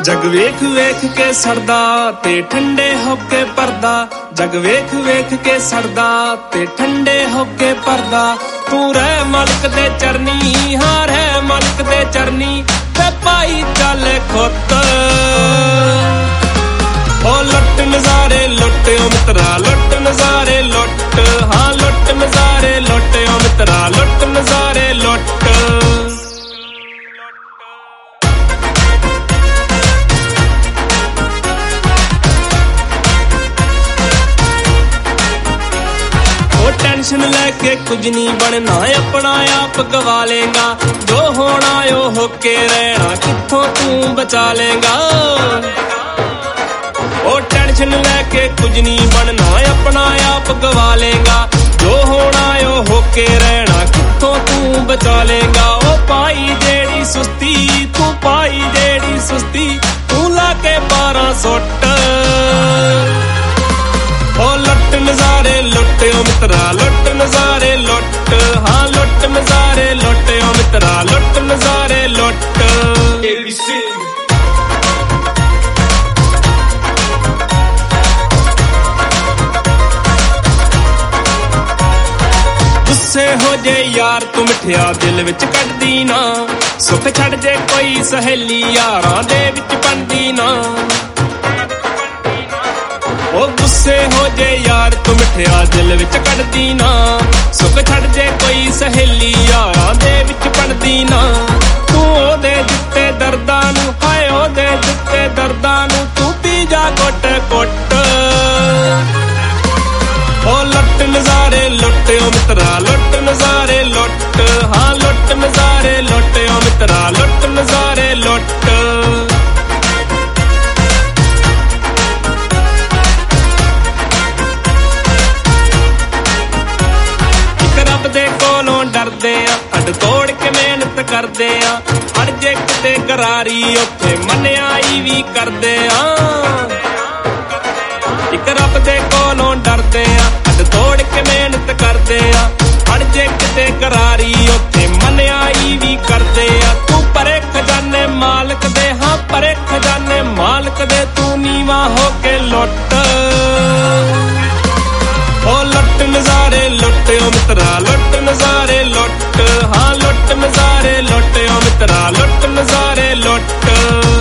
जग वेख वेख के सड़दा ते ठंडे होके परदा, जग वेख वेख के सड़दा ते ठंडे होके परदा। तू रह मालिक दे चरनी, हाँ रह मालिक दे चरनी, ते पाई चल खुत। ओ लुट नजारे लुट ओ मित्रा, लुट नजारे लुट, हाँ लुट नजारे लुट ओ मित्रा, लुट नजारे लुट। टेंशन लेके कुछ नहीं बनना, अपना आप गवा लेगा, जो होना यो होके रहना, कित्थों तू बचा लेगा। ओ टेंशन लेके कुछ नहीं बनना, अपना आप गवा लेगा, जो होना यो होके रहना, कित्थों तू बचा लेगा। ओ पाई जेड़ी सुस्ती, तू पाई जेड़ी सुस्ती, तू लाके 12 सुट। ओ लुट नजारे लुट ओ मित्रा, लुट नजारे लुट, हाँ लुट नजारे लुट ओ मित्रा, लुट नजारे लुट। गुस्से हो जे यार तू मिठिया दिल विच कटदी ना, सुख छड़ जे कोई सहेली यारां दे विच बनदी ना। ओ गुस्से हो जे यार तू मिठिया दिल विच कटदी ना, सुख छड़ जे कोई सहेली यारां दे विच बनदी ना। तू ओदे दित्ते दर्दां नू, हाय ओदे दित्ते दर्दां नू, तू पी जा घुट घुट। ओ लुट नजारे लुट ओ मित्रा, लुट नजारे लुट, हाँ लुट नजारे लुट ओ मित्रा, लुट नजारे लुट। डरदे आ हड तोड़ के मेहनत करदे आ, हर जे किते गरारी उत्थे मन्याई भी करदे आ। इक रब दे कोलों डरदे आ हड तोड़ के मेहनत करदे आ, हर जे किते गरारी उत्थे मन्याई भी करदे आ। तू परे खजाने मालिक दे, हाँ परे खजाने मालिक दे, तू नीवा होके लुट। ओ लुट नजारे लुट ओ मित्रा, लुट नजारे लुट, हाँ लुट नजारे लुट ओ मित्रा, लुट नजारे लुट।